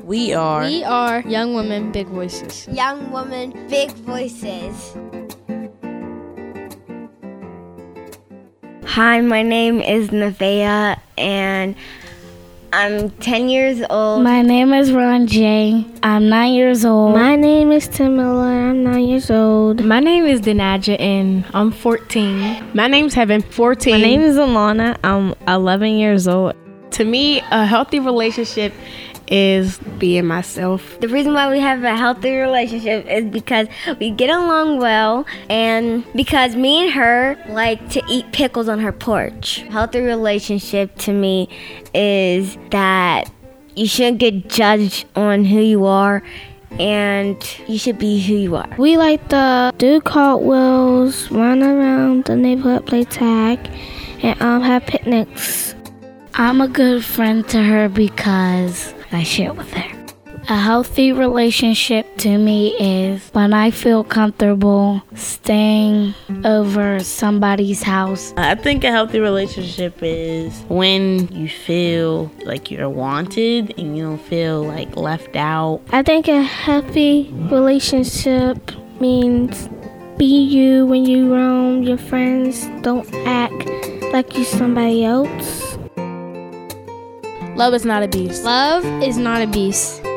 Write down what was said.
We are Young Women, Big Voices. Young Women, Big Voices. Hi, my name is Nevaeh, and I'm 10 years old. My name is Ron J. I'm 9 years old. My name is Tamila. I'm 9 years old. My name is Denaja, and I'm 14. My name's Heaven, 14. My name is Alana. I'm 11 years old. To me, a healthy relationship is being myself. The reason why we have a healthy relationship is because we get along well, and because me and her like to eat pickles on her porch. Healthy relationship to me is that you shouldn't get judged on who you are, and you should be who you are. We like to do cartwheels, run around the neighborhood, play tag, and have picnics. I'm a good friend to her because I share with her. A healthy relationship to me is when I feel comfortable staying over somebody's house. I think a healthy relationship is when you feel like you're wanted and you don't feel like left out. I think a healthy relationship means be you when you roam your friends. Don't act like you're somebody else. Love is not a beast. Love is not a beast.